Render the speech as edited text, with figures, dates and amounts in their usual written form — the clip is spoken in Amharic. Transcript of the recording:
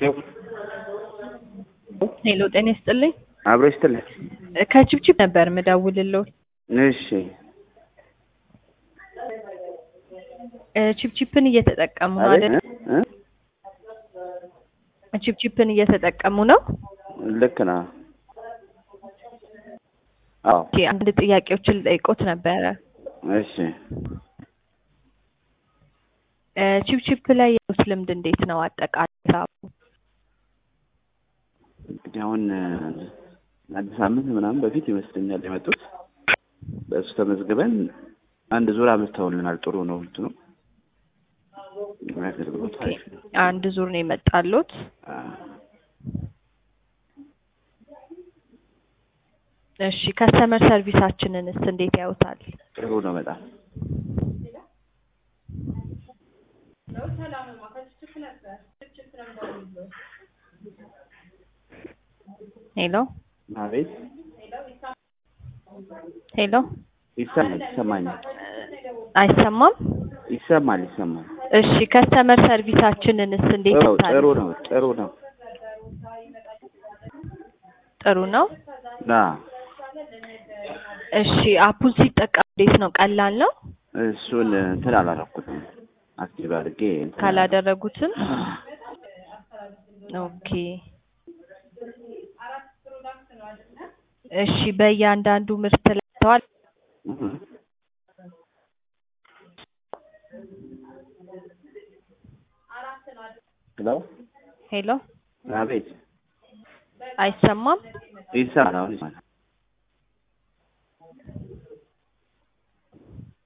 ሄሎ ጤና ይስጥልኝ። አብሮ ይስጥልኝ። ከቺፕቺፕ ነበር ምደውልልዎ። እሺ ቺፕቺፕን እየተጠቀሙ ነው አይደል? ቺፕቺፕን እየተጠቀሙ ነው? ልክ ነው። አዎ። ኦኬ አንድ ጥያቄዎችን ልጠይቅዎት ነበረ። እሺ ቺፕቺፕ ላይ ያሉት ልምድ እንዴት ነው አጠቃላይ? እንግዲህ አሁን አንድ ሳምንት ምናምን በፊት ይመስለኛል የመጡት። በእሱ ተመዝግበን አንድ ዙር አመጣውልናል። ጥሩ ነው እንትኑ አገልግሎት አሪፍ ነው። አንድ ዙር ነው የመጣሉት። እሺ ከስተመር ሰርቪሳችንንስ እንዴት ያዩታል? ጥሩ ነው በጣም። ሄሎ አቤት። ሄሎ ይሰማኛል። አይሰማም? ይሰማል። እሺ ከስተመር ሰርቪሳችንንስ እንዴት ያዩታል? ጥሩ ነው። ጥሩ ነው። እሺ አፑን ሲጠቀም እንዴት ነው? ቀላል ነው? እሱን እንትን አላደረኩትም። አክቲቭ አድርጌ ካላደረጉትም ኦኬ። እሺ በእያንዳንዱ ምርት ላይ ተዋል ሄሎ አቤት። አይሰማም? ይሰማል።